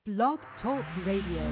Blog Talk Radio.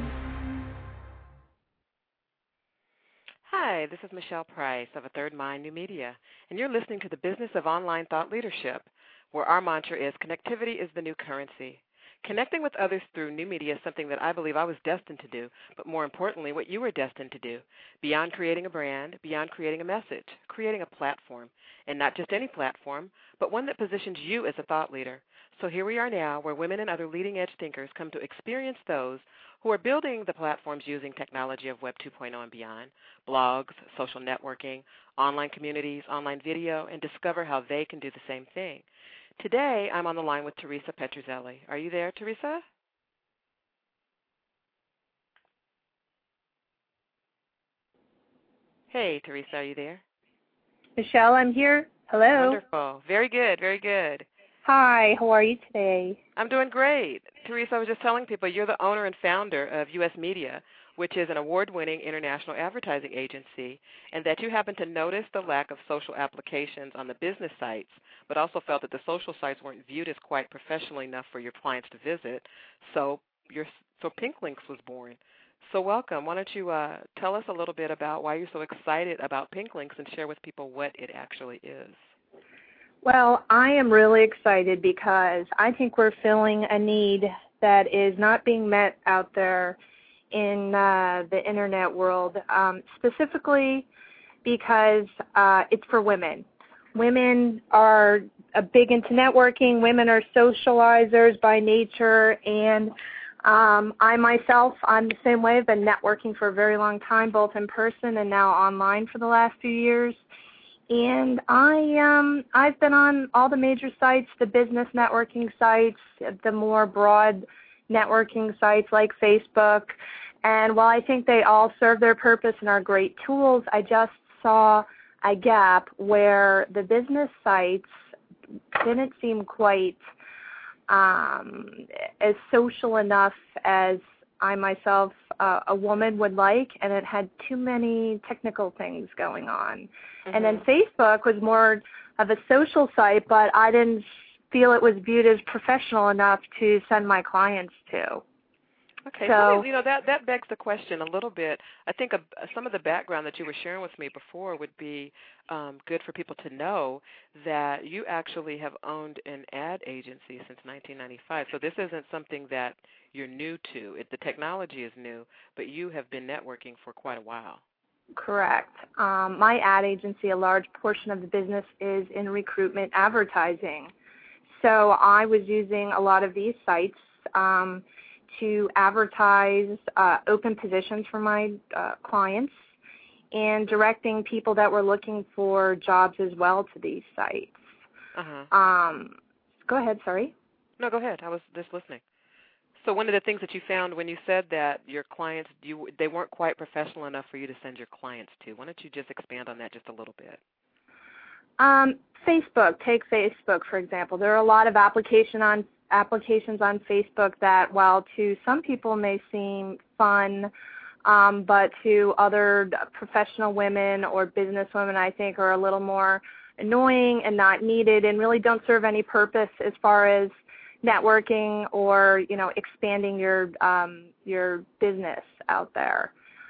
Hi, this is Michelle Price of A Third Mind New Media, and you're listening to the Business of Online Thought Leadership, where our mantra is connectivity is the new currency. Connecting with others through new media is something that I believe I was destined to do, but more importantly, what you were destined to do. Beyond creating a brand, beyond creating a message, creating a platform, and not just any platform, but one that positions you as a thought leader. So here we are now, where women and other leading-edge thinkers come to experience those who are building the platforms using technology of Web 2.0 and beyond, blogs, social networking, online communities, online video, and discover how they can do the same thing. Today, I'm on the line with Teresa Petruzzelli. Are you there, Teresa? Hey, Teresa, are you there? Michelle, I'm here. Hello. Wonderful. Very good, very good. Hi, how are you today? I'm doing great. Teresa, I was just telling people you're the owner and founder of US Media, which is an award-winning international advertising agency, and that you happen to notice the lack of social applications on the business sites, but also felt that the social sites weren't viewed as quite professional enough for your clients to visit. So Pink Links was born. So welcome. Why don't you tell us a little bit about why you're so excited about Pink Links and share with people what it actually is. Well, I am really excited because I think we're filling a need that is not being met out there in the Internet world, specifically because it's for women. Women are big into networking. Women are socializers by nature, and I myself, I'm the same way. I've been networking for a very long time, both in person and now online for the last few years. And I've been on all the major sites, the business networking sites, the more broad networking sites like Facebook. And while I think they all serve their purpose and are great tools, I just saw a gap where the business sites didn't seem quite as social enough as I myself, a woman, would like, and it had too many technical things going on. Mm-hmm. And then Facebook was more of a social site, but I didn't feel it was viewed as professional enough to send my clients to. Okay, so that begs the question a little bit. I think some of the background that you were sharing with me before would be good for people to know that you actually have owned an ad agency since 1995. So this isn't something that you're new to. The technology is new, but you have been networking for quite a while. Correct. My ad agency, a large portion of the business is in recruitment advertising. So I was using a lot of these sites to advertise open positions for my clients and directing people that were looking for jobs as well to these sites. Uh-huh. Go ahead, sorry. No, go ahead. I was just listening. So one of the things that you found when you said that your clients, they weren't quite professional enough for you to send your clients to. Why don't you just expand on that just a little bit? Facebook. Take Facebook, for example. There are a lot of applications on Facebook that, while to some people may seem fun, but to other professional women or business women, I think, are a little more annoying and not needed and really don't serve any purpose as far as networking or, expanding your business out there.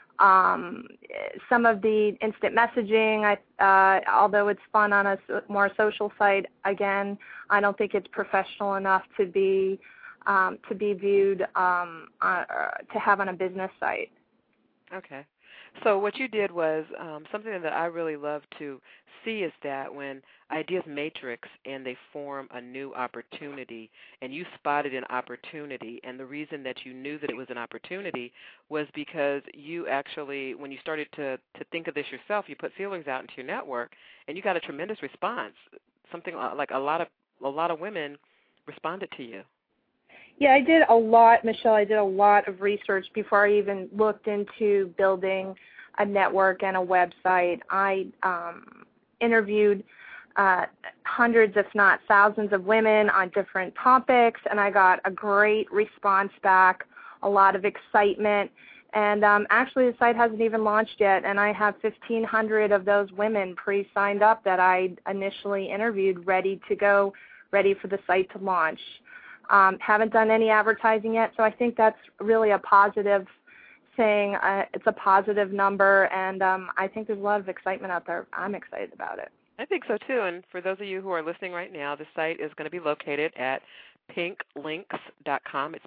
Some of the instant messaging, although it's fun on a more social site, again, I don't think it's professional enough to be viewed to have on a business site. Okay. So what you did was something that I really love to see is that when ideas matrix and they form a new opportunity, and you spotted an opportunity, and the reason that you knew that it was an opportunity was because you actually, when you started to think of this yourself, you put feelers out into your network, and you got a tremendous response. Something like a lot of women responded to you. Yeah, I did a lot, Michelle. I did a lot of research before I even looked into building a network and a website. I interviewed hundreds, if not thousands, of women on different topics, and I got a great response back, a lot of excitement. And actually, the site hasn't even launched yet, and I have 1,500 of those women pre-signed up that I initially interviewed, ready to go, ready for the site to launch. Haven't done any advertising yet, so I think that's really a positive thing. It's a positive number, and I think there's a lot of excitement out there. I'm excited about it. I think so, too. And for those of you who are listening right now, the site is going to be located at pinklinks.com. It's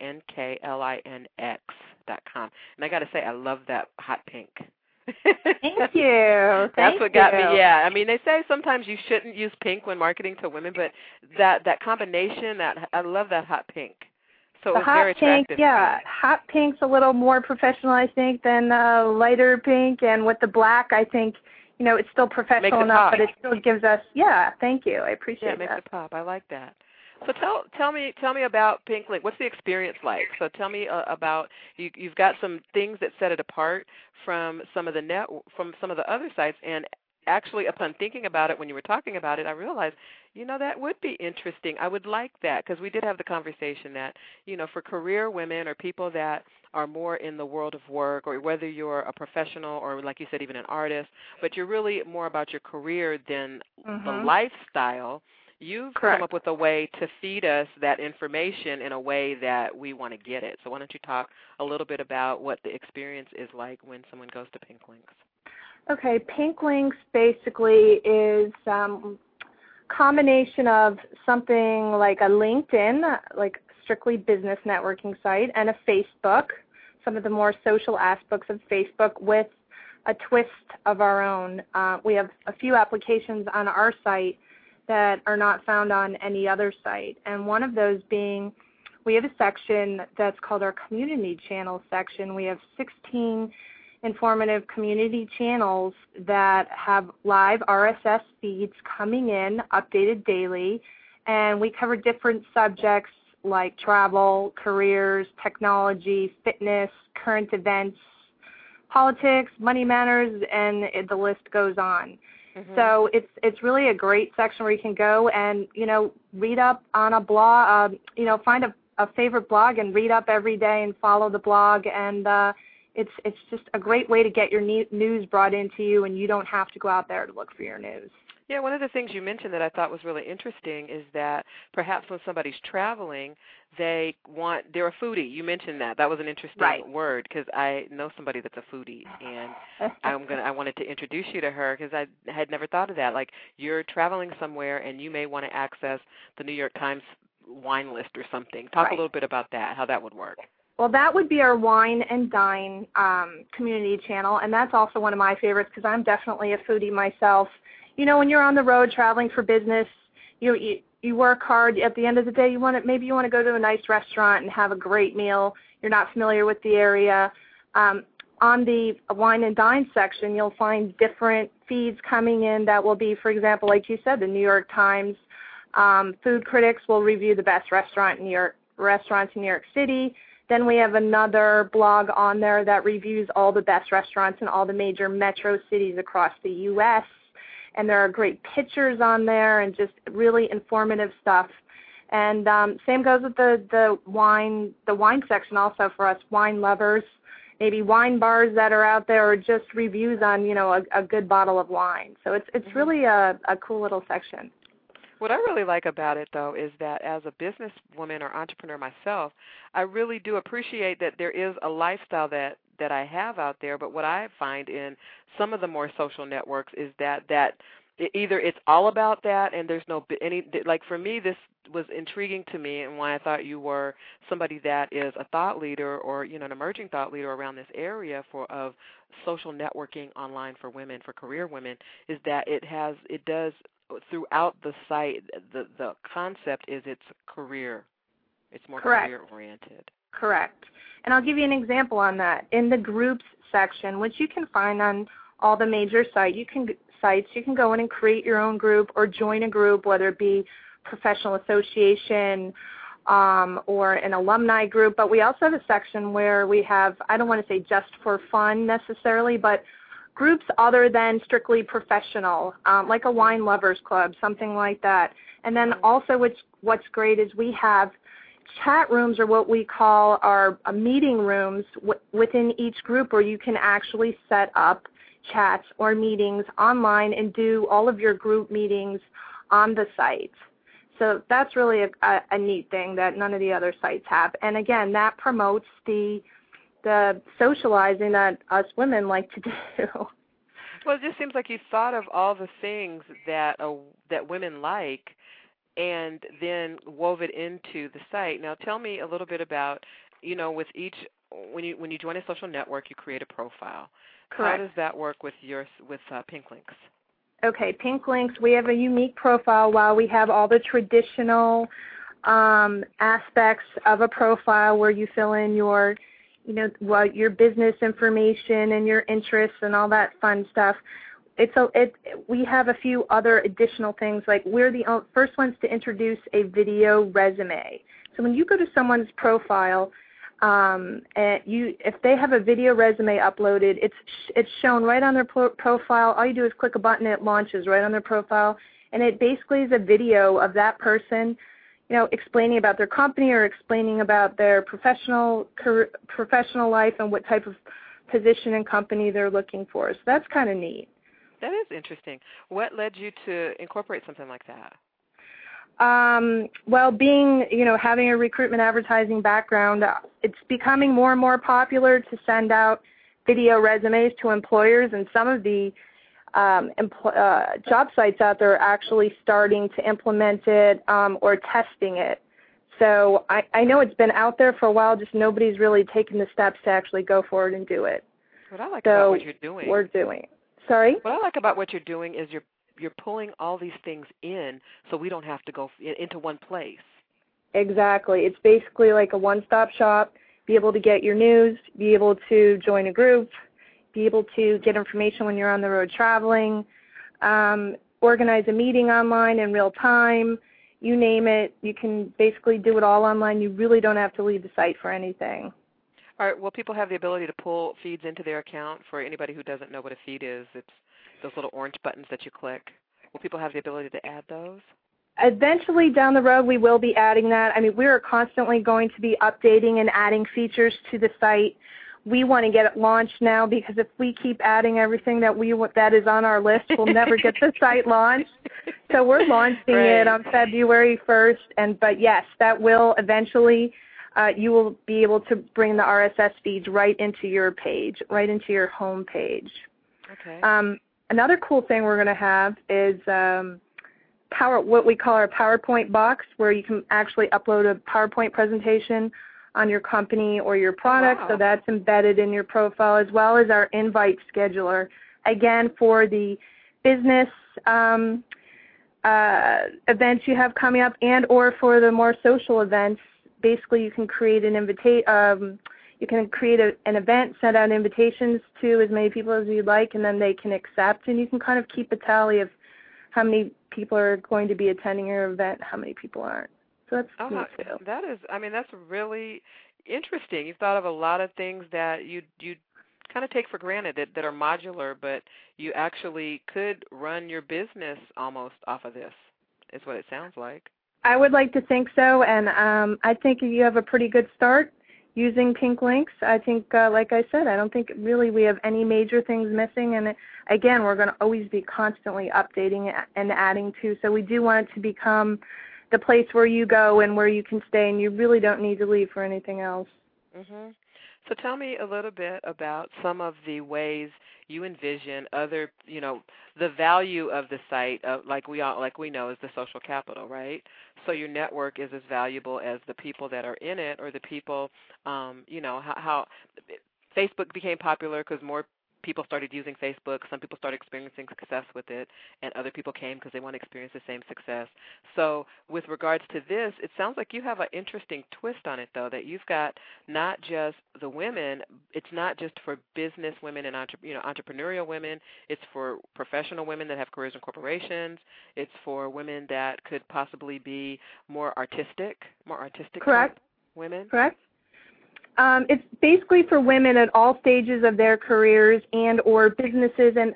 PINKLINX.com. And I got to say, I love that hot pink. Thank you. That's what got me, yeah. I mean, they say sometimes you shouldn't use pink when marketing to women, but that combination, I love that hot pink. So it was very attractive. Yeah, hot pink's a little more professional, I think, than lighter pink. And with the black, I think, it's still professional enough, but it still gives us, thank you. I appreciate that. Yeah, it makes it pop. I like that. So tell me about PinkLink. What's the experience like? So tell me about you've got some things that set it apart from some of the other sites. And actually, upon thinking about it, when you were talking about it, I realized, that would be interesting. I would like that because we did have the conversation that, for career women or people that are more in the world of work, or whether you're a professional or, like you said, even an artist, but you're really more about your career than the lifestyle. You've come up with a way to feed us that information in a way that we want to get it. So why don't you talk a little bit about what the experience is like when someone goes to Pink Links? Okay, Pink Links basically is combination of something like a LinkedIn, like strictly business networking site, and a Facebook, some of the more social aspects of Facebook with a twist of our own. We have a few applications on our site that are not found on any other site, and one of those being we have a section that's called our community channel section. We have 16 informative community channels that have live RSS feeds coming in, updated daily, and we cover different subjects like travel, careers, technology, fitness, current events, politics, money matters, and the list goes on. So it's really a great section where you can go and, read up on a blog, find a favorite blog and read up every day and follow the blog, and it's just a great way to get your news brought into you, and you don't have to go out there to look for your news. Yeah, one of the things you mentioned that I thought was really interesting is that perhaps when somebody's traveling, they're a foodie. You mentioned that. That was an interesting word because I know somebody that's a foodie, and I wanted to introduce you to her because I had never thought of that. Like, you're traveling somewhere and you may want to access the New York Times wine list or something. Talk a little bit about that, how that would work. Well, that would be our Wine and Dine community channel, and that's also one of my favorites because I'm definitely a foodie myself. When you're on the road traveling for business, you work hard. At the end of the day, maybe you want to go to a nice restaurant and have a great meal. You're not familiar with the area. On the Wine and Dine section, you'll find different feeds coming in that will be, for example, like you said, the New York Times. Food critics will review the best restaurants in New York City. Then we have another blog on there that reviews all the best restaurants in all the major metro cities across the U.S., and there are great pictures on there and just really informative stuff. And same goes with the wine section also for us wine lovers, maybe wine bars that are out there, or just reviews on, a good bottle of wine. So it's really a cool little section. What I really like about it, though, is that as a businesswoman or entrepreneur myself, I really do appreciate that there is a lifestyle that I have out there. But what I find in some of the more social networks is that either it's all about that and there's like for me, this was intriguing to me, and why I thought you were somebody that is a thought leader or, an emerging thought leader around this area of social networking online for women, for career women, is that it does throughout the site, the concept is it's career. It's more career-oriented. Correct. And I'll give you an example on that. In the groups section, which you can find on all the major sites, you can go in and create your own group or join a group, whether it be professional association or an alumni group. But we also have a section where we have, I don't want to say just for fun necessarily, but groups other than strictly professional, like a wine lovers club, something like that. And then also what's great is we have chat rooms, or what we call our meeting rooms within each group, where you can actually set up chats or meetings online and do all of your group meetings on the site. So that's really a neat thing that none of the other sites have. And again, that promotes the socializing that us women like to do. Well, it just seems like you thought of all the things that that women like, and then wove it into the site. Now, tell me a little bit about, with each when you join a social network, you create a profile. Correct. How does that work with Pink Links? Okay, Pink Links, we have a unique profile. While we have all the traditional aspects of a profile where you fill in your, your business information and your interests and all that fun stuff, we have a few other additional things, like we're the first ones to introduce a video resume. So when you go to someone's profile, if they have a video resume uploaded, it's shown right on their profile. All you do is click a button, it launches right on their profile, and it basically is a video of that person, explaining about their company or explaining about their professional life and what type of position and company they're looking for. So that's kind of neat. That is interesting. What led you to incorporate something like that? Well, having a recruitment advertising background, it's becoming more and more popular to send out video resumes to employers, and some of the job sites out there are actually starting to implement it or testing it. So I know it's been out there for a while, just nobody's really taken the steps to actually go forward and do it. What I like about what you're doing. We're doing it. Sorry? What I like about what you're doing is you're pulling all these things in so we don't have to go into one place. Exactly. It's basically like a one-stop shop, be able to get your news, be able to join a group, be able to get information when you're on the road traveling, organize a meeting online in real time, you name it. You can basically do it all online. You really don't have to leave the site for anything. All right. Will people have the ability to pull feeds into their account? For anybody who doesn't know what a feed is, it's those little orange buttons that you click. Will people have the ability to add those? Eventually down the road we will be adding that. I mean, we are constantly going to be updating and adding features to the site. We want to get it launched now, because if we keep adding everything that is on our list, we'll never get the site launched. So we're launching it on February 1st. But yes, that will eventually, you will be able to bring the RSS feeds right into your page, right into your home page. Okay. Another cool thing we're going to have is what we call our PowerPoint box, where you can actually upload a PowerPoint presentation on your company or your product. Wow. So that's embedded in your profile, as well as our invite scheduler. Again, for the business events you have coming up, and or for the more social events, basically you can create an an event, send out invitations to as many people as you'd like, and then they can accept, and you can kind of keep a tally of how many people are going to be attending your event, how many people aren't. So that's neat too. That's really interesting. You've thought of a lot of things that you kind of take for granted that are modular, but you actually could run your business almost off of this, is what it sounds like. I would like to think so, and I think you have a pretty good start using Pink Links. I think, like I said, I don't think really we have any major things missing, and again, we're going to always be constantly updating and adding to, so we do want it to become the place where you go and where you can stay, and you really don't need to leave for anything else. Mm-hmm. So tell me a little bit about some of the ways you envision the value of the site, like we know, is the social capital, right? So your network is as valuable as the people that are in it, or the people, how Facebook became popular because more people started using Facebook. Some people started experiencing success with it, and other people came because they want to experience the same success. So with regards to this, it sounds like you have an interesting twist on it, though, that you've got not just the women. It's not just for business women and entrepreneurial women. It's for professional women that have careers in corporations. It's for women that could possibly be more artistic Correct. Women. Correct. It's basically for women at all stages of their careers and or businesses, and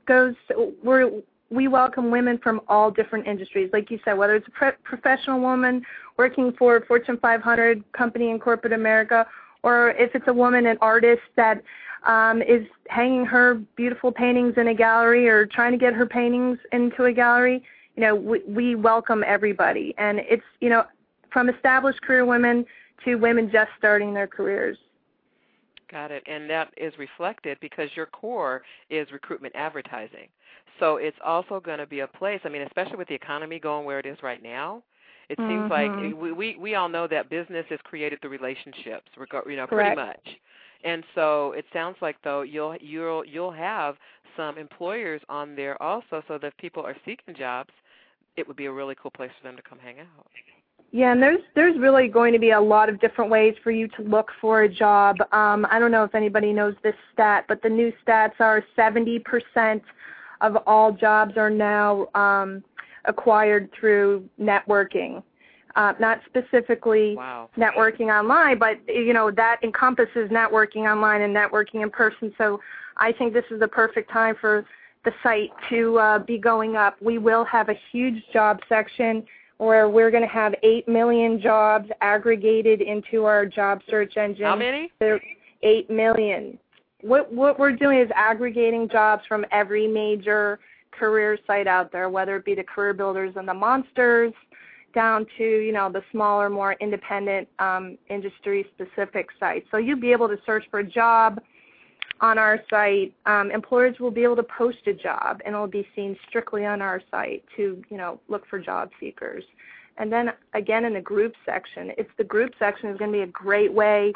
we welcome women from all different industries. Like you said, whether it's a professional woman working for a Fortune 500 company in corporate America, or if it's a woman, an artist that is hanging her beautiful paintings in a gallery or trying to get her paintings into a gallery, we welcome everybody. And it's, from established career women to women just starting their careers. Got it. And that is reflected because your core is recruitment advertising. So it's also going to be a place, especially with the economy going where it is right now, it seems like we all know that business is created through relationships, pretty much. And so it sounds like, though, you'll have some employers on there also, so that if people are seeking jobs, it would be a really cool place for them to come hang out. Yeah, and there's really going to be a lot of different ways for you to look for a job. I don't know if anybody knows this stat, but the new stats are 70% of all jobs are now acquired through networking. Not specifically networking online, but, that encompasses networking online and networking in person. So I think this is the perfect time for the site to be going up. We will have a huge job section where we're going to have 8 million jobs aggregated into our job search engine. How many? 8 million. What we're doing is aggregating jobs from every major career site out there, whether it be the career builders and the monsters, down to, the smaller, more independent industry-specific sites. So you'll be able to search for a job on our site. Employers will be able to post a job, and it will be seen strictly on our site to, look for job seekers. And then, again, in the group section, the group section is going to be a great way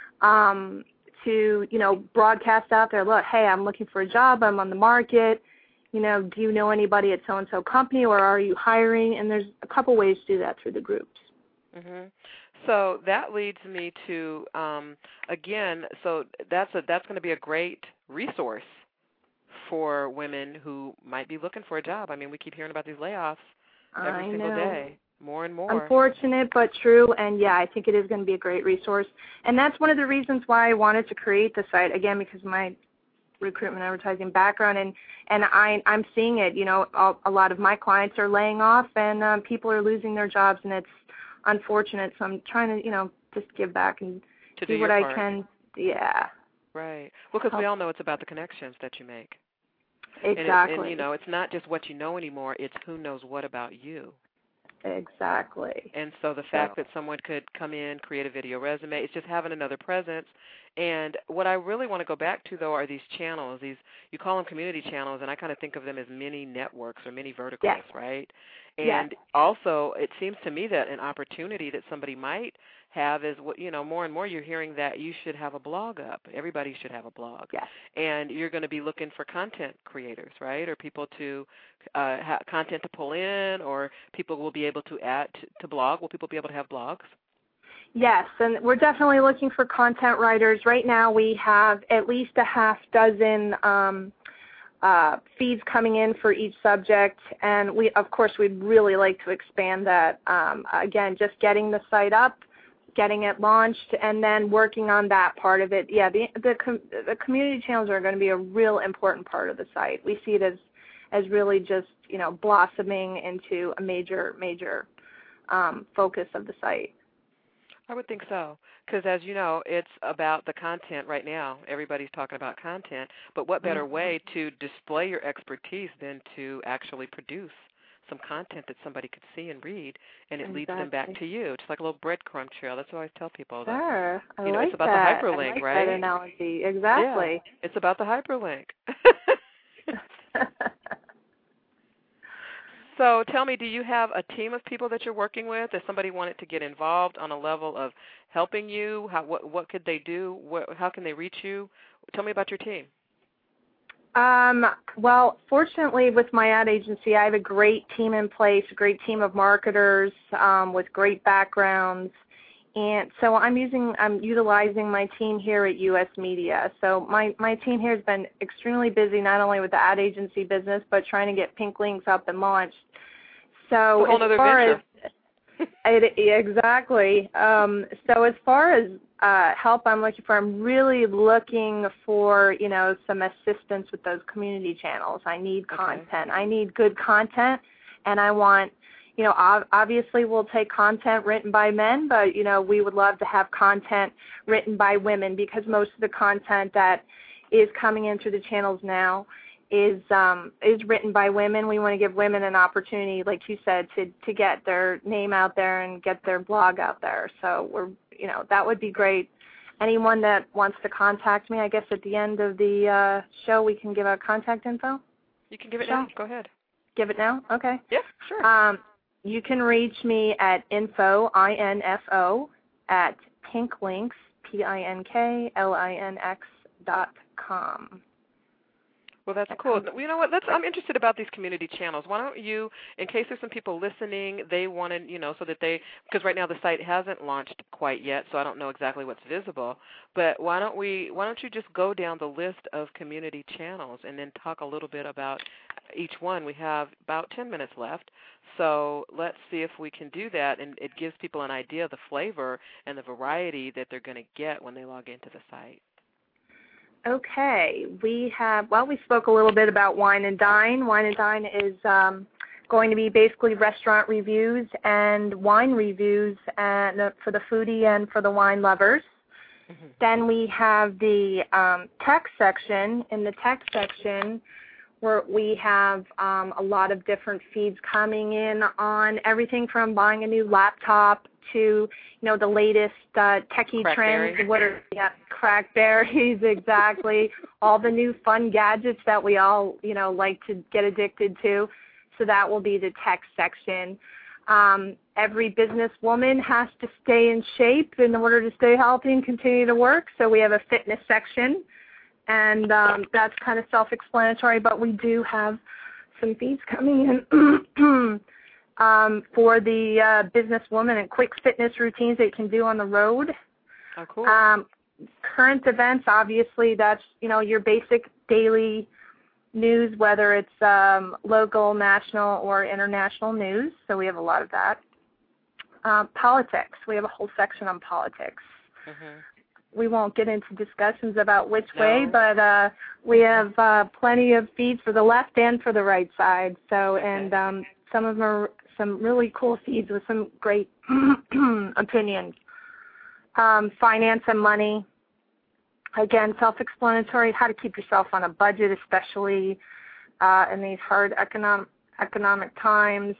to, broadcast out there, look, hey, I'm looking for a job, I'm on the market. Do you know anybody at so-and-so company, or are you hiring? And there's a couple ways to do that through the groups. Mm-hmm. So that leads me to, again, so that's going to be a great resource for women who might be looking for a job. We keep hearing about these layoffs every single day, more and more. Unfortunate, but true. And, yeah, I think it is going to be a great resource. And that's one of the reasons why I wanted to create the site, again, because of my recruitment advertising background, and I'm seeing it. A lot of my clients are laying off, and people are losing their jobs, and it's unfortunate. So I'm trying to, just give back and do what I can. Yeah. Right. Well, because we all know it's about the connections that you make. Exactly. And it's not just what you know anymore. It's who knows what about you. Exactly. And so the fact that someone could come in, create a video resume, it's just having another presence. And what I really want to go back to, though, are these channels. You call them community channels, and I kind of think of them as mini networks or mini verticals, right? And also, it seems to me that an opportunity that somebody might have is, more and more you're hearing that you should have a blog up. Everybody should have a blog. Yes. And you're going to be looking for content creators, right, or people to have content to pull in, or people will be able to add to blog. Will people be able to have blogs? Yes, and we're definitely looking for content writers. Right now we have at least a half dozen feeds coming in for each subject, and we'd really like to expand that. Again, just getting the site up, getting it launched, and then working on that part of it. Yeah, the community channels are going to be a real important part of the site. We see it as really just, blossoming into a major focus of the site. I would think so, because as you know, it's about the content right now. Everybody's talking about content, but what better way to display your expertise than to actually produce some content that somebody could see and read, and it leads them back to you. It's like a little breadcrumb trail. That's what I always tell people. Sure, it's about the hyperlink, I like right? that analogy. Exactly. Yeah, it's about the hyperlink. So tell me, do you have a team of people that you're working with? If somebody wanted to get involved on a level of helping you, what could they do? How can they reach you? Tell me about your team. Well, fortunately, with my ad agency, I have a great team in place, a great team of marketers with great backgrounds. And so I'm utilizing my team here at U.S. Media. So my team here has been extremely busy, not only with the ad agency business, but trying to get Pink Links up and launched. So a whole other venture. Exactly. So as far as help I'm really looking for, some assistance with those community channels. I need content. I need good content, and I want, obviously we'll take content written by men, but, we would love to have content written by women, because most of the content that is coming in through the channels now is written by women. We want to give women an opportunity, like you said, to get their name out there and get their blog out there. So that would be great. Anyone that wants to contact me, I guess at the end of the show we can give out contact info. You can give it now. Go ahead. Give it now? Okay. Yeah, sure. You can reach me at info, I-N-F-O, at pinklinks, PINKLINX.com. Well, that's cool. You know what? I'm interested about these community channels. Why don't you, in case there's some people listening, they want to, so that because right now the site hasn't launched quite yet, so I don't know exactly what's visible. But why don't you just go down the list of community channels and then talk a little bit about each one? We have about 10 minutes left, so let's see if we can do that, and it gives people an idea of the flavor and the variety that they're going to get when they log into the site. Okay, we spoke a little bit about Wine and Dine. Wine and Dine is going to be basically restaurant reviews and wine reviews for the foodie and for the wine lovers. Mm-hmm. Then we have the tech section. In the tech section, where we have a lot of different feeds coming in on everything from buying a new laptop to, the latest techie trends. What are crackberries, exactly. All the new fun gadgets that we all, like to get addicted to. So that will be the tech section. Every businesswoman has to stay in shape in order to stay healthy and continue to work. So we have a fitness section. And that's kind of self-explanatory, but we do have some feeds coming in for the businesswoman and quick fitness routines that you can do on the road. Oh, cool. Current events, obviously, that's, your basic daily news, whether it's local, national, or international news. So we have a lot of that. Politics. We have a whole section on politics. Mm-hmm. We won't get into discussions about which way, but we have plenty of feeds for the left and for the right side. So, and some of them are some really cool feeds with some great opinions. Finance and money. Again, self-explanatory, how to keep yourself on a budget, especially in these hard economic times.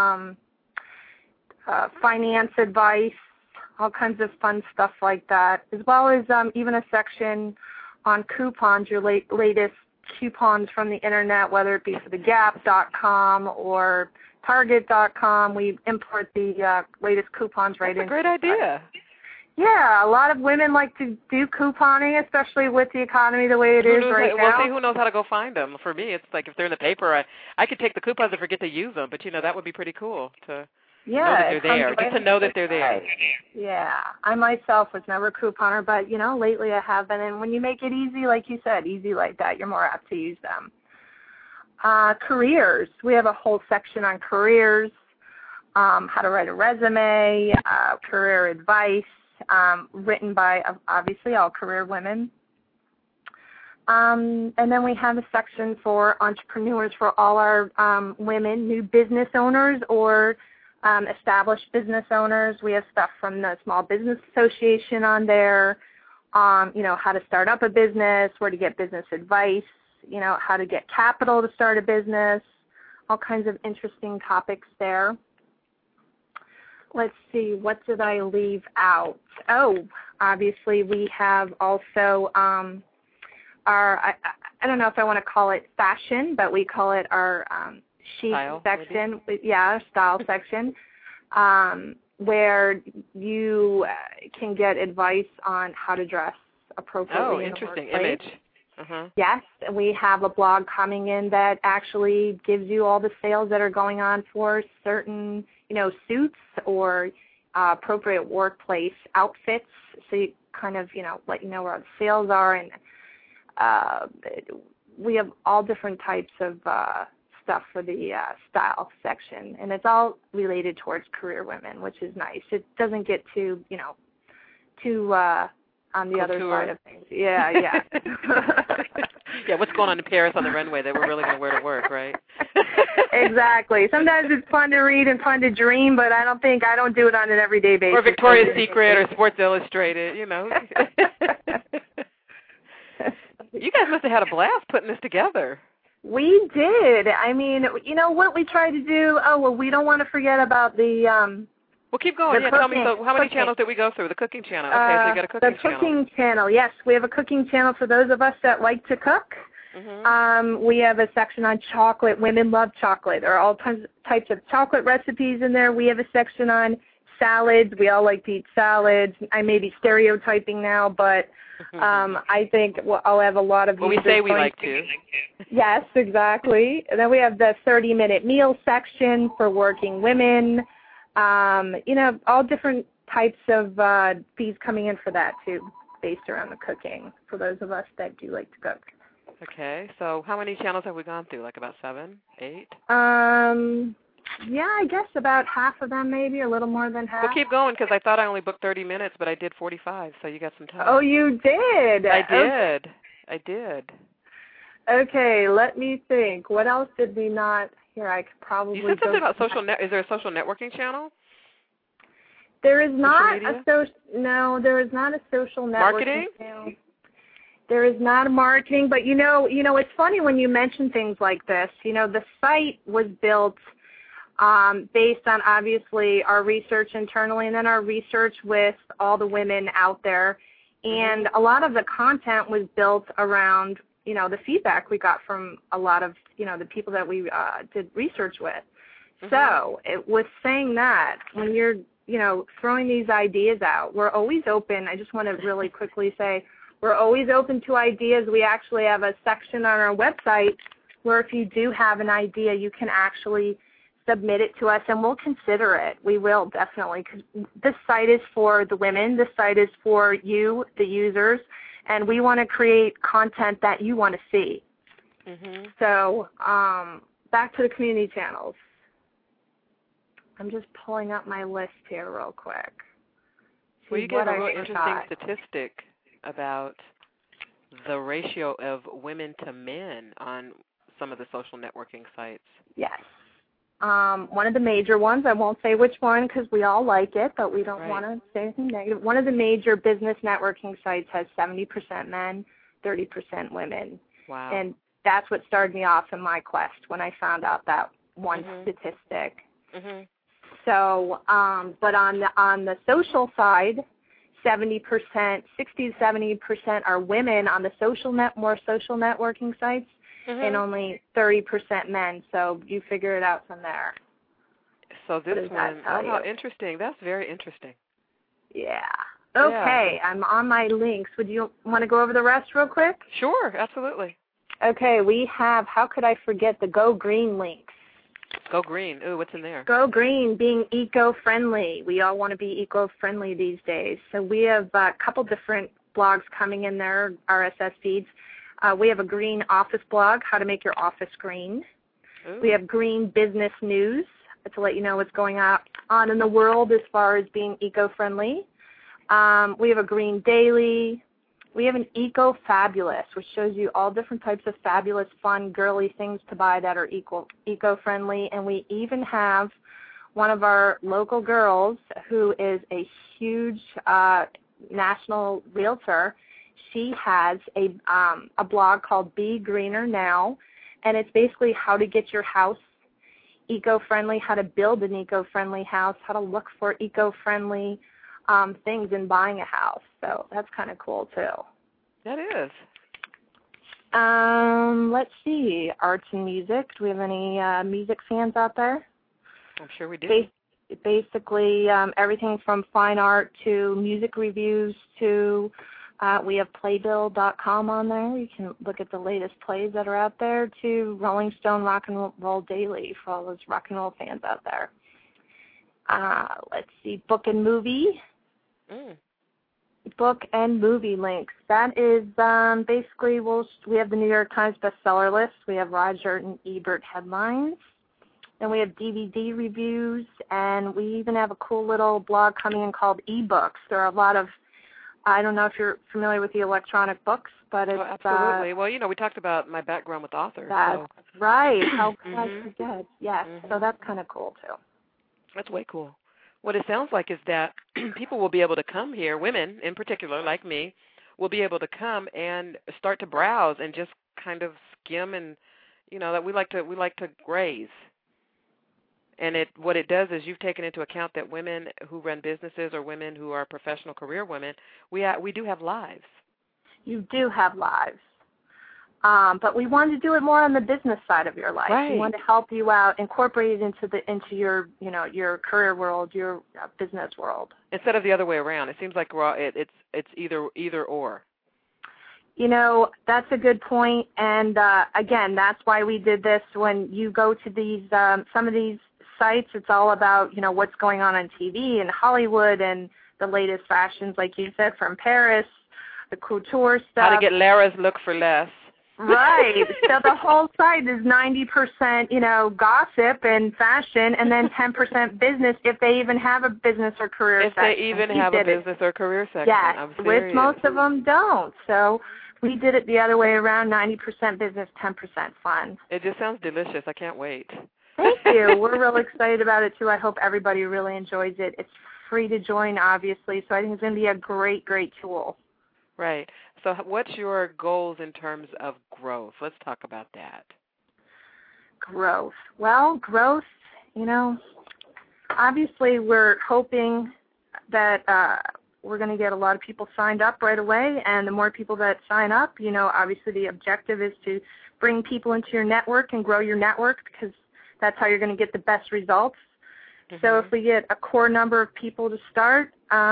Finance advice. All kinds of fun stuff like that, as well as even a section on coupons, your latest coupons from the internet, whether it be for the Gap.com or Target.com. We import the latest coupons right in. That's a great idea. Yeah, a lot of women like to do couponing, especially with the economy the way it is right now. Well, see, who knows how to go find them? For me, it's like if they're in the paper, I could take the coupons and forget to use them, but, that would be pretty cool to... know that they're there. Just to know that they're there. Yeah. I myself was never a couponer, but, lately I have been. And when you make it easy, like you said, easy like that, you're more apt to use them. Careers. We have a whole section on careers, how to write a resume, career advice, written by, obviously, all career women. And then we have a section for entrepreneurs for all our women, new business owners or established business owners. We have stuff from the Small Business Association on there, how to start up a business, where to get business advice, how to get capital to start a business, all kinds of interesting topics there. Let's see, what did I leave out? Oh, obviously we have also our, I don't know if I want to call it fashion, but we call it our chic style section, our style section, where you can get advice on how to dress appropriately. Oh, interesting image. Uh-huh. Yes, we have a blog coming in that actually gives you all the sales that are going on for certain, suits or appropriate workplace outfits. So you kind of, let you know where the sales are, and we have all different types of stuff for the style section, and it's all related towards career women, which is nice. It doesn't get too on the other side of things. Yeah. Yeah, what's going on in Paris on the runway that we're really going to wear to work, right? Exactly. Sometimes it's fun to read and fun to dream, but I don't do it on an everyday basis. Or Victoria's Secret or Sports Illustrated, You guys must have had a blast putting this together. We did. I mean, you know what we tried to do? Oh, well, we don't want to forget about the Well, keep going. Yeah, tell me, so how many channels did we go through? The cooking channel. Okay, so you got a cooking channel. The cooking channel, yes. We have a cooking channel for those of us that like to cook. Mm-hmm. We have a section on chocolate. Women love chocolate. There are all types of chocolate recipes in there. We have a section on salads. We all like to eat salads. I may be stereotyping now, but I think I'll have a lot of. Well, we say we like to. Yes, exactly. And then we have the 30-minute meal section for working women. You know, all different types of fees coming in for that too, based around the cooking for those of us that do like to cook. Okay, so how many channels have we gone through? Like about 7, 8? Yeah, I guess about half of them, maybe a little more than half. Well, keep going because I thought I only booked 30 minutes, but I did 45, so you got some time. Oh, you did? I did. I did. Okay, let me think. What else did we not? Here, I could probably. You said something about social net. Is there a social networking channel? There is not a social. No, there is not a social networking Marketing? channel. There is not a marketing, but you know, it's funny when you mention things like this. You know, the site was built based on obviously our research internally, and then our research with all the women out there, and a lot of the content was built around, you know, the feedback we got from a lot of, you know, the people that we did research with. So it was saying that when you're, you know, throwing these ideas out, we're always open. I just want to really quickly say we're always open to ideas. We actually have a section on our website where if you do have an idea, you can actually submit it to us, and we'll consider it. We will, definitely, because this site is for the women. This site is for you, the users, and we want to create content that you want to see. So back to the community channels. I'm just pulling up my list here real quick. Well, you gave a real interesting statistic about the ratio of women to men on some of the social networking sites. Yes. One of the major ones, I won't say which one because we all like it, but we don't want to say anything negative. One of the major business networking sites has 70% men, 30% women. Wow. And that's what started me off in my quest when I found out that one statistic. So, but on the social side, 70%, 60 to 70% are women on the more social networking sites. And only 30% men, so you figure it out from there. So this one, how interesting. That's very interesting. Yeah. Okay, yeah. I'm on my links. Would you want to go over the rest real quick? Sure, absolutely. Okay, we have, how could I forget, the Go Green links. Go Green. Ooh, what's in there? Go Green, being eco-friendly. We all want to be eco-friendly these days. So we have a couple different blogs coming in there, RSS feeds. We have a green office blog, how to make your office green. Ooh. We have green business news to let you know what's going on in the world as far as being eco-friendly. We have a green daily. We have an eco-fabulous, which shows you all different types of fabulous, fun, girly things to buy that are eco-friendly. And we even have one of our local girls who is a huge national realtor. She has a blog called Be Greener Now, and it's basically how to get your house eco-friendly, how to build an eco-friendly house, how to look for eco-friendly things in buying a house. So that's kind of cool, too. That is. Let's see. Arts and music. Do we have any music fans out there? I'm sure we do. Basically, everything from fine art to music reviews to... we have playbill.com on there. You can look at the latest plays that are out there, to Rolling Stone Rock and Roll Daily for all those rock and roll fans out there. Let's see, book and movie. Book and movie links. That is basically, we have the New York Times bestseller list. We have Roger and Ebert headlines. Then we have DVD reviews, and we even have a cool little blog coming in called eBooks. There are a lot of, I don't know if you're familiar with the electronic books, but it's... absolutely. Well, you know, we talked about my background with authors. That's right. How could I forget? Yes, so that's kind of cool, too. That's way cool. What it sounds like is that people will be able to come here, women in particular, like me, will be able to come and start to browse and just kind of skim and, that we like to graze. And what it does is you've taken into account that women who run businesses or women who are professional career women, we do have lives. You do have lives. But we wanted to do it more on the business side of your life. Right. We wanted to help you out, incorporate it into your your career world, your business world. Instead of the other way around. It seems like it's either or. That's a good point. And again, that's why we did this. When you go to these some of these sites, it's all about what's going on TV and Hollywood and the latest fashions, like you said, from Paris, the couture stuff. How to get Lara's look for less. Right. So the whole site is 90%, gossip and fashion, and then 10% business, if they even have a business or career section. If they even have a business or career section. Yes, I'm which serious. most of them don't. So we did it the other way around, 90% business, 10% fun. It just sounds delicious. I can't wait. Thank you. We're real excited about it, too. I hope everybody really enjoys it. It's free to join, obviously, so I think it's going to be a great, great tool. Right. So what's your goals in terms of growth? Let's talk about that. Growth. Well, growth, obviously we're hoping that we're going to get a lot of people signed up right away, and the more people that sign up, obviously the objective is to bring people into your network and grow your network, because that's how you're going to get the best results. Mm-hmm. So if we get a core number of people to start,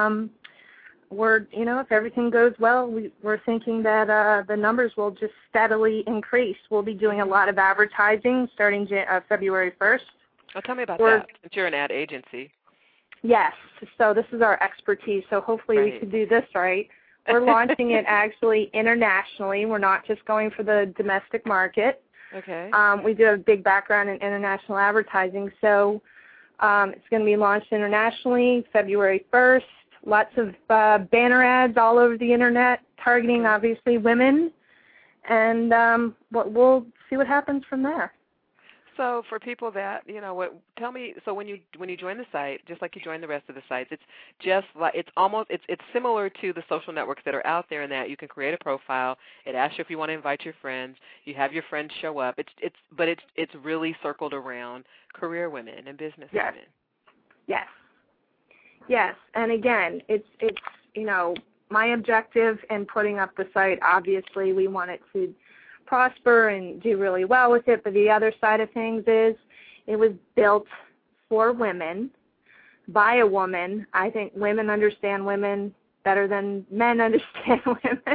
if everything goes well, we're thinking that the numbers will just steadily increase. We'll be doing a lot of advertising starting February 1st. Oh, tell me about that, since you're an ad agency. Yes. So this is our expertise, so hopefully we can do this right. We're launching it actually internationally. We're not just going for the domestic market. Okay. We do have a big background in international advertising, so it's going to be launched internationally February 1st. Lots of banner ads all over the Internet, targeting, obviously, women, and we'll see what happens from there. So for people that, tell me, so when you join the site, just like you join the rest of the sites, it's just like, it's similar to the social networks that are out there in that you can create a profile. It asks you if you want to invite your friends. You have your friends show up. But it's really circled around career women and business women. Yes. Yes, and again, it's my objective in putting up the site, obviously we want it to prosper and do really well with it, but the other side of things is it was built for women, by a woman. I think women understand women better than men understand women.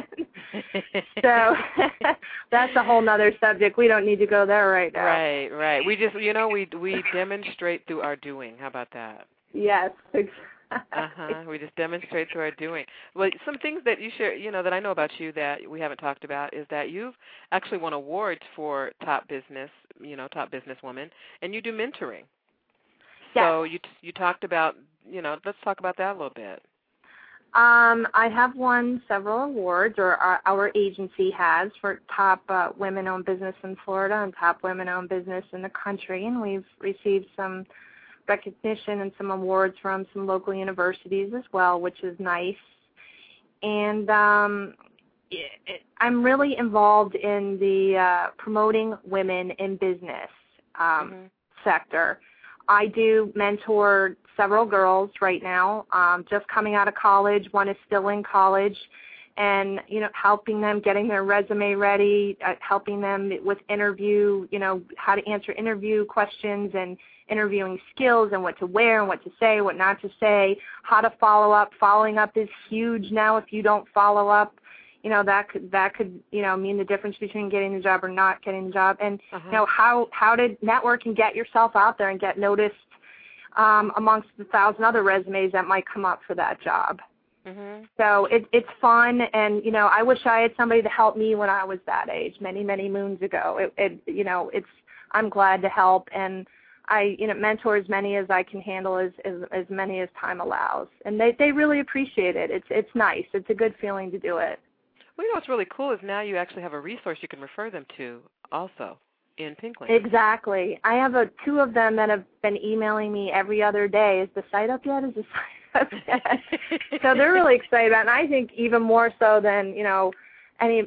So that's a whole nother subject. We don't need to go there right now. Right. We just, we demonstrate through our doing. How about that? Yes, exactly. We just demonstrate through our doing. Well, some things that you share, that I know about you that we haven't talked about is that you've actually won awards for top businesswoman, and you do mentoring. Yes. So you talked about, let's talk about that a little bit. I have won several awards, or our agency has, for top women-owned business in Florida and top women-owned business in the country, and we've received some recognition and some awards from some local universities as well, which is nice. And I'm really involved in the promoting women in business sector. I do mentor several girls right now, just coming out of college. One is still in college, and helping them, getting their resume ready, helping them with interview, how to answer interview questions and interviewing skills and what to wear and what to say, what not to say, how to follow up. Following up is huge now. If you don't follow up, that could mean the difference between getting the job or not getting the job. And how to network and get yourself out there and get noticed amongst the 1,000 other resumes that might come up for that job. So it's fun, and I wish I had somebody to help me when I was that age, many, many moons ago. I'm glad to help, and I mentor as many as I can handle, as many as time allows, and they really appreciate it. It's nice. It's a good feeling to do it. Well, what's really cool is now you actually have a resource you can refer them to also in Pinkling. Exactly. I have 2 of them that have been emailing me every other day. Is the site up yet? Is the site up yet? So they're really excited about it, and I think even more so than, any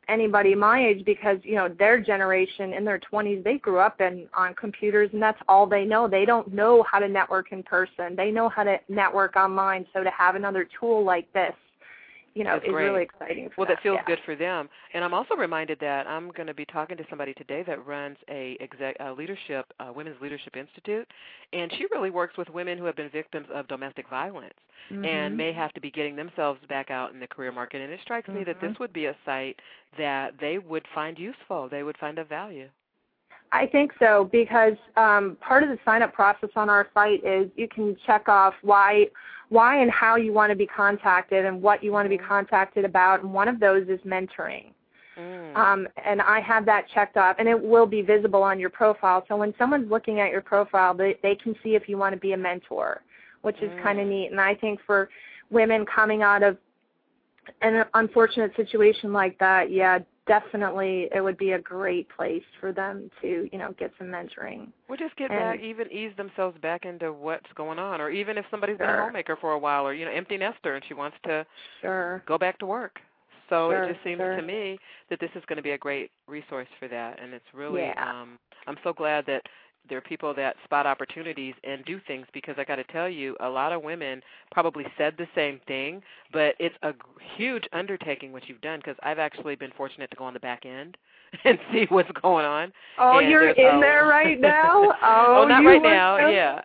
anybody my age because, their generation in their 20s, they grew up on computers, and that's all they know. They don't know how to network in person. They know how to network online, so to have another tool like this, is really exciting for them. Well, that feels yeah. good for them. And I'm also reminded that I'm going to be talking to somebody today that runs a Women's Leadership Institute, and she really works with women who have been victims of domestic violence and may have to be getting themselves back out in the career market. And it strikes me that this would be a site that they would find useful. They would find of value. I think so, because part of the sign-up process on our site is you can check off why and how you want to be contacted and what you want to be contacted about, and one of those is mentoring. And I have that checked off, and it will be visible on your profile. So when someone's looking at your profile, they can see if you want to be a mentor, which is kind of neat. And I think for women coming out of an unfortunate situation like that, yeah, definitely it would be a great place for them to, get some mentoring. Well, just get back, even ease themselves back into what's going on, or even if somebody's been a homemaker for a while, or, empty nester and she wants to go back to work. So it just seems to me that this is going to be a great resource for that, and it's really, I'm so glad that there are people that spot opportunities and do things, because I got to tell you, a lot of women probably said the same thing, but it's a huge undertaking what you've done, because I've actually been fortunate to go on the back end and see what's going on. Oh, and you're in there right now? Oh, not right now, yeah.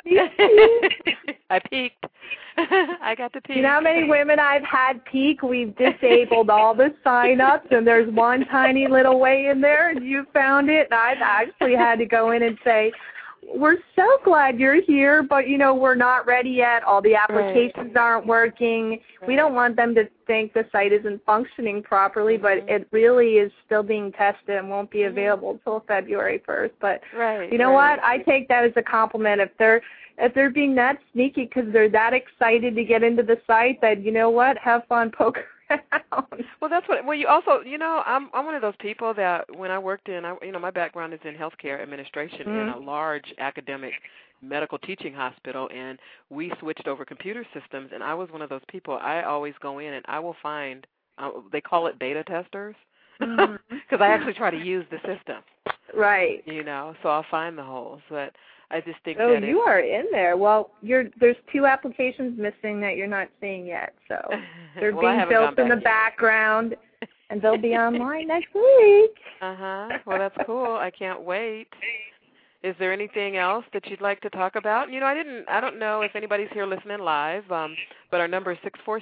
I peeked. I got to peek. You know how many women I've had peek? We've disabled all the sign-ups, and there's one tiny little way in there, and you found it, and I've actually had to go in and say, we're so glad you're here, but, we're not ready yet. All the applications aren't working. We don't want them to think the site isn't functioning properly, but it really is still being tested and won't be available until February 1st. But you know what? I take that as a compliment. If they're being that sneaky because they're that excited to get into the site, that, you know what, have fun, poke around. Well, that's what. Well, you also, I'm one of those people that when I worked in, my background is in healthcare administration in a large academic medical teaching hospital, and we switched over computer systems, and I was one of those people. I always go in and I will find, they call it beta testers, because I actually try to use the system. Right. So I'll find the holes, but I just think that you are in there. Well, there's 2 applications missing that you're not seeing yet, so they're being built in the background, and they'll be online next week. Well, that's cool. I can't wait. Is there anything else that you'd like to talk about? I don't know if anybody's here listening live, but our number is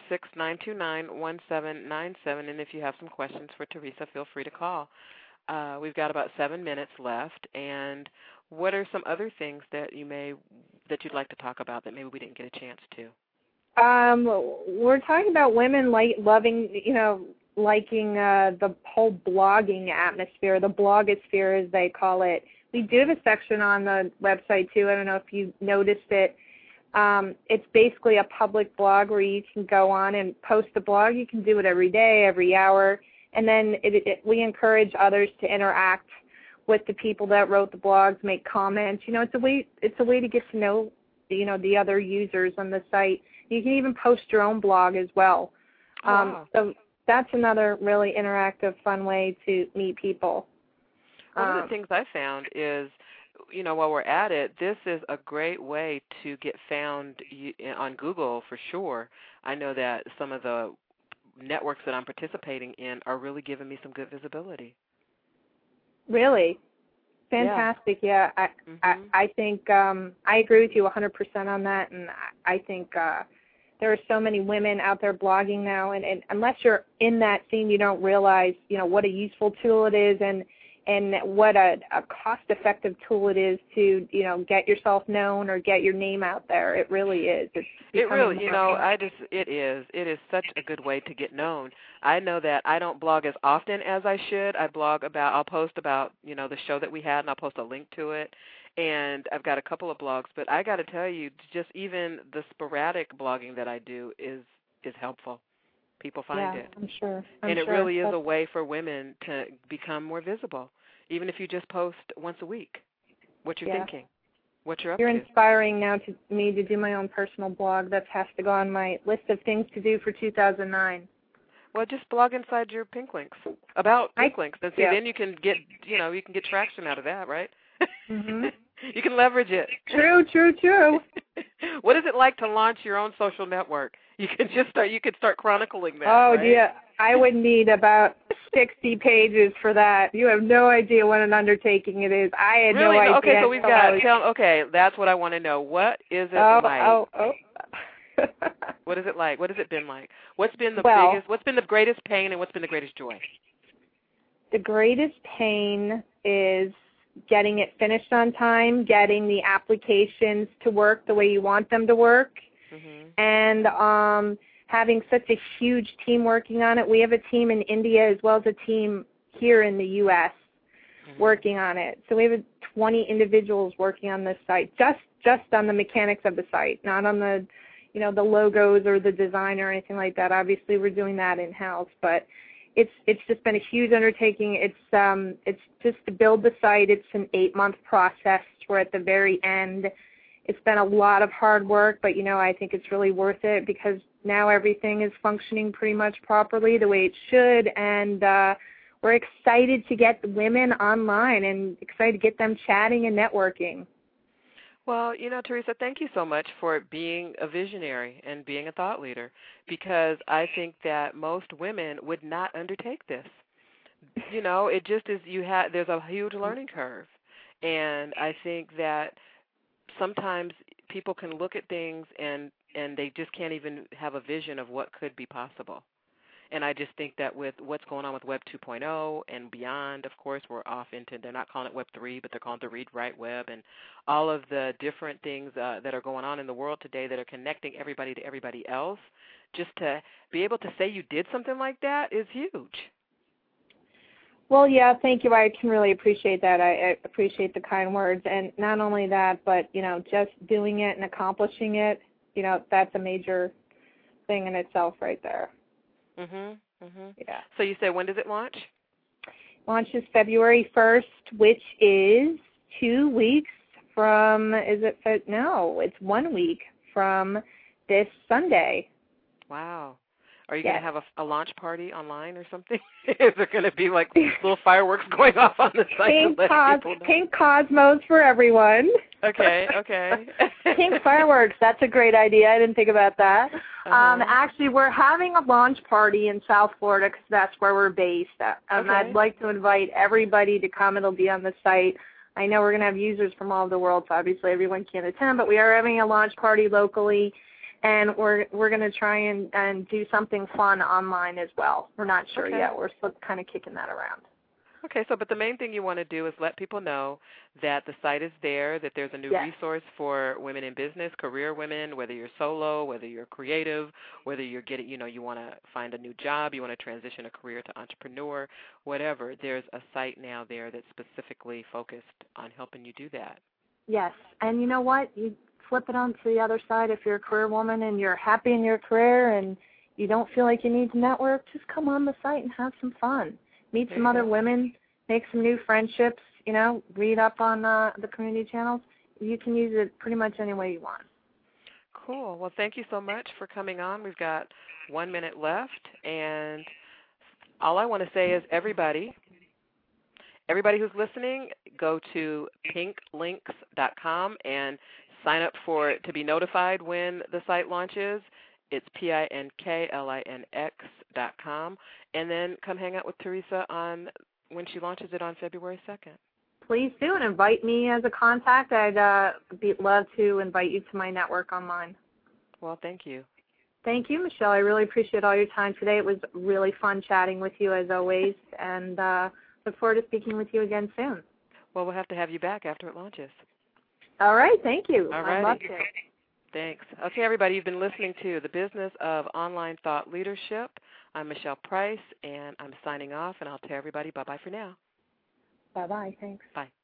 646-929-1797, and if you have some questions for Teresa, feel free to call. We've got about 7 minutes left, and what are some other things that you'd like to talk about that maybe we didn't get a chance to? We're talking about women liking the whole blogging atmosphere, the blogosphere as they call it. We do have a section on the website too. I don't know if you noticed it. It's basically a public blog where you can go on and post a blog. You can do it every day, every hour, and then we encourage others to interact with the people that wrote the blogs, make comments. It's a way to get to know, the other users on the site. You can even post your own blog as well. So that's another really interactive, fun way to meet people. One of the things I found is, while we're at it, this is a great way to get found on Google for sure. I know that some of the networks that I'm participating in are really giving me some good visibility. Really? Fantastic. Yeah. I think I agree with you 100% on that, and I think there are so many women out there blogging now, and unless you're in that scene, you don't realize, what a useful tool it is and what a cost-effective tool it is to, get yourself known or get your name out there. It really is. It really, it is such a good way to get known. I know that I don't blog as often as I should. I'll post about, the show that we had, and I'll post a link to it. And I've got a couple of blogs, but I got to tell you, just even the sporadic blogging that I do is helpful. People find it. I'm sure. It really is a way for women to become more visible, even if you just post once a week what you're thinking, what you're up to. You're inspiring now me to do my own personal blog. That has to go on my list of things to do for 2009. Well, just blog inside your Pink Links about Pink Links, and see, then you can get, you can get traction out of that, right? Mm-hmm. You can leverage it. True. What is it like to launch your own social network? You can start chronicling that. Oh, right? dear. I would need about 60 pages for that. You have no idea what an undertaking it is. I had really? no idea. Okay, so we've got, okay, that's what I want to know. What is it like? Oh. What is it like? What has it been like? What's been the greatest pain and what's been the greatest joy? The greatest pain is getting it finished on time, getting the applications to work the way you want them to work, and having such a huge team working on it. We have a team in India as well as a team here in the U.S. working on it. So we have 20 individuals working on this site, just on the mechanics of the site, not on the the logos or the design or anything like that. Obviously, we're doing that in-house, but it's just been a huge undertaking. It's just to build the site. It's an 8-month process. We're at the very end. It's been a lot of hard work, but I think it's really worth it because now everything is functioning pretty much properly the way it should, and we're excited to get the women online and excited to get them chatting and networking. Well, Teresa, thank you so much for being a visionary and being a thought leader, because I think that most women would not undertake this. It just is, there's a huge learning curve, and I think that sometimes people can look at things and they just can't even have a vision of what could be possible. And I just think that with what's going on with Web 2.0 and beyond, of course, we're off into, they're not calling it Web 3, but they're calling it the Read Write Web, and all of the different things that are going on in the world today that are connecting everybody to everybody else. Just to be able to say you did something like that is huge. Well, yeah, thank you. I can really appreciate that. I appreciate the kind words. And not only that, but, just doing it and accomplishing it, that's a major thing in itself right there. Yeah. So you said, when does it launch? Launches February 1st, which is 2 weeks from, it's 1 week from this Sunday. Wow. Are you going to have a launch party online or something? Is there going to be like little fireworks going off on the site? Pink cosmos for everyone. Okay. Pink fireworks, that's a great idea. I didn't think about that. Actually, we're having a launch party in South Florida because that's where we're based. I'd like to invite everybody to come. It'll be on the site. I know we're going to have users from all over the world, so obviously everyone can't attend, but we are having a launch party locally. And we're going to try and do something fun online as well. We're not sure yet. We're still kind of kicking that around. Okay, but the main thing you want to do is let people know that the site is there, that there's a new resource for women in business, career women, whether you're solo, whether you're creative, whether you're getting, you want to find a new job, you want to transition a career to entrepreneur, whatever. There's a site now there that's specifically focused on helping you do that. Yes, and you know what? You flip it on to the other side. If you're a career woman and you're happy in your career and you don't feel like you need to network, just come on the site and have some fun. Meet some other women, make some new friendships, read up on the community channels. You can use it pretty much any way you want. Cool. Well, thank you so much for coming on. We've got 1 minute left, and all I want to say is everybody who's listening, go to pinklinks.com and sign up to be notified when the site launches. It's pinklinx.com. And then come hang out with Teresa when she launches it on February 2nd. Please do, and invite me as a contact. I'd love to invite you to my network online. Well, thank you. Thank you, Michelle. I really appreciate all your time today. It was really fun chatting with you as always, and look forward to speaking with you again soon. Well, we'll have to have you back after it launches. All right, thank you. All right. I'd love to. Thanks. Okay, everybody, you've been listening to The Business of Online Thought Leadership. I'm Michelle Price, and I'm signing off, and I'll tell everybody bye-bye for now. Bye-bye. Thanks. Bye.